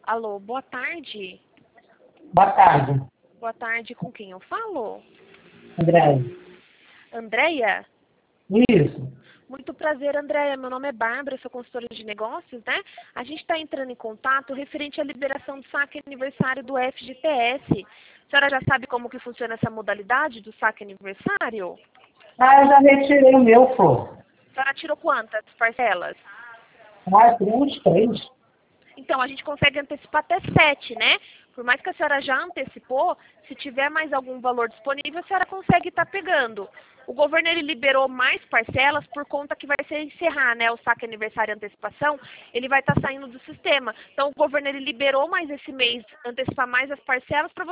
Alô, boa tarde. Boa tarde, Boa tarde, com quem eu falo? André. Andréia? Isso. Muito prazer, Andréia. Meu nome é Bárbara, sou consultora de negócios, né? A gente está entrando em contato referente à liberação do saque aniversário do FGTS. A senhora já sabe como que funciona essa modalidade do saque aniversário? Ah, eu já retirei o meu, pô. A senhora tirou quantas parcelas? Ah, tem uns 3. Então, a gente consegue antecipar até 7, né? Por mais que a senhora já antecipou, se tiver mais algum valor disponível, a senhora consegue estar pegando. O governo ele liberou mais parcelas por conta que vai ser encerrar, né, o saque aniversário e antecipação, ele vai estar saindo do sistema. Então, o governo ele liberou mais esse mês, antecipar mais as parcelas para